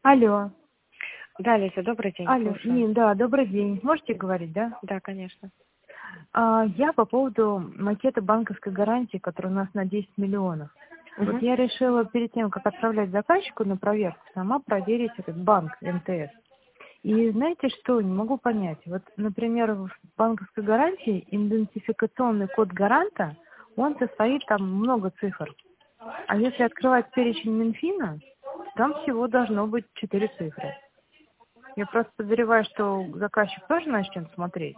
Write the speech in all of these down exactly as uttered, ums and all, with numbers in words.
Алло. Да, Лиза, добрый день, Алло. слушаю. Не, да, добрый день. Можете говорить, да? Да, конечно. А, я по поводу макета банковской гарантии, которая у нас на десять миллионов. Вот Мгм. я решила перед тем, как отправлять заказчику на проверку, сама проверить этот банк эм тэ эс. И знаете что, не могу понять. Вот, например, в банковской гарантии идентификационный код гаранта, он состоит там много цифр. А если открывать перечень Минфина, там всего должно быть четыре цифры. Я просто подозреваю, что заказчик тоже начнет смотреть.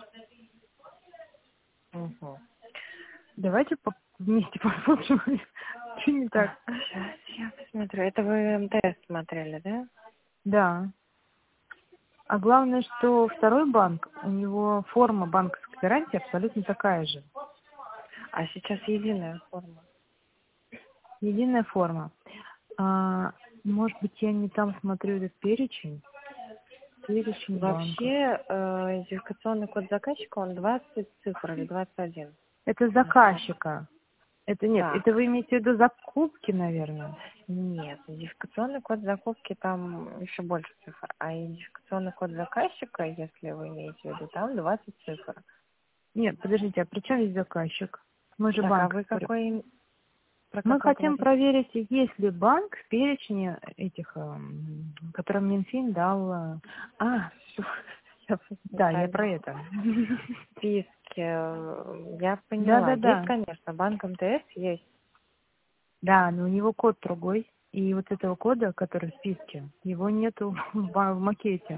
Мгм. Давайте по- вместе посмотрим, что не А, так. сейчас я посмотрю. Это вы эм тэ эс смотрели, да? Да. А главное, что второй банк, у него форма банковской гарантии абсолютно такая же. А сейчас единая форма. Единая форма. А, может быть, я не там смотрю этот перечень? Перечень банков. Вообще, э, идентификационный код заказчика, он двадцать цифр или двадцать один. Это заказчика. Это нет, Так, это вы имеете в виду закупки, наверное? нет, идентификационный код закупки там еще больше цифр, а идентификационный код заказчика, если вы имеете в виду, там двадцать цифр. Нет, подождите, а при чем здесь заказчик? Мы же Так, а банк. вы какой, про Мы какой хотим говорите? проверить, есть ли банк в перечне этих, эм, которым Минфин дал... э, А, всё, я Да, я неправильно. про это. Списке, э, я поняла. Есть, Да-да-да. конечно, банк эм тэ эс есть. Да, но у него код другой. И вот этого кода, который в списке, его нету в ба- в макете.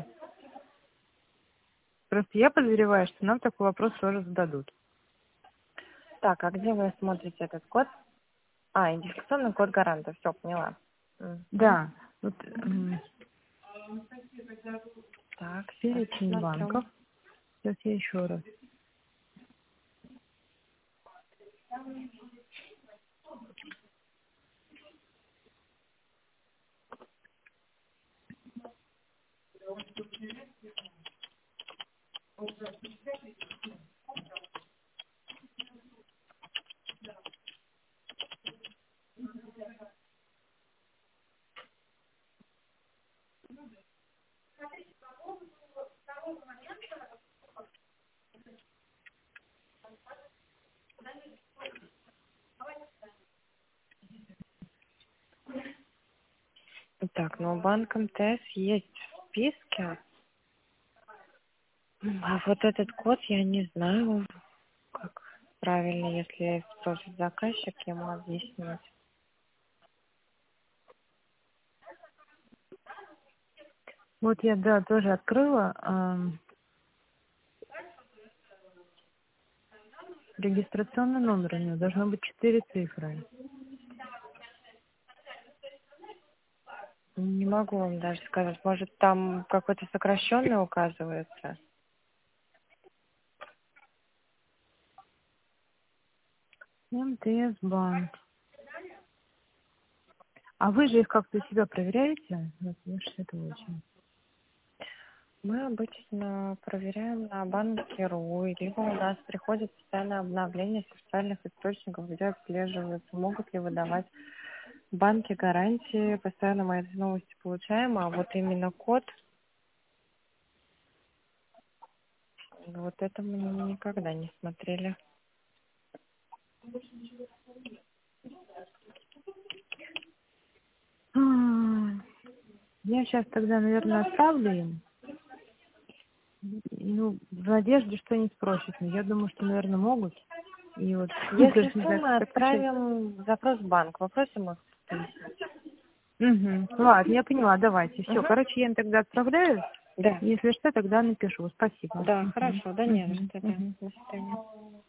Просто я подозреваю, что нам такой вопрос тоже зададут. Так, а где вы смотрите этот код? А, идентификационный код гаранта. Все, поняла. Мгм. Да, вот м, Так, сейчас перечень посмотрю. банков. Сейчас я еще раз. Так, ну банк эм тэ эс есть в списке. А вот этот код я не знаю, как правильно, если спросит заказчик, ему объяснить. Вот я, да, тоже открыла. ам, регистрационный номер у него должно быть четыре цифры. Не могу вам даже сказать. Может, там какой-то сокращенный указывается? эм тэ эс банк. А вы же их как-то у себя проверяете? Вот, шестьдесят восемь. Мы обычно проверяем на банке.ру, либо у нас приходит постоянное обновление с официальных источников, где отслеживаются, могут ли выдавать банки гарантии. Постоянно мы эти новости получаем, а вот именно код, вот это мы никогда не смотрели. М, Я сейчас тогда, наверное, отправлю им. Ну, в надежде, что они спросят. Но я думаю, что, наверное, могут. И вот Если даже не что, знаю, мы как отвечать. отправим запрос в банк, попросим их. Угу. Ладно, я поняла, давайте. Все, Угу. короче, я им тогда отправляю. Да, Если что, тогда напишу. Спасибо. да, Угу. хорошо, да не за Угу. что, да. Угу. До свидания.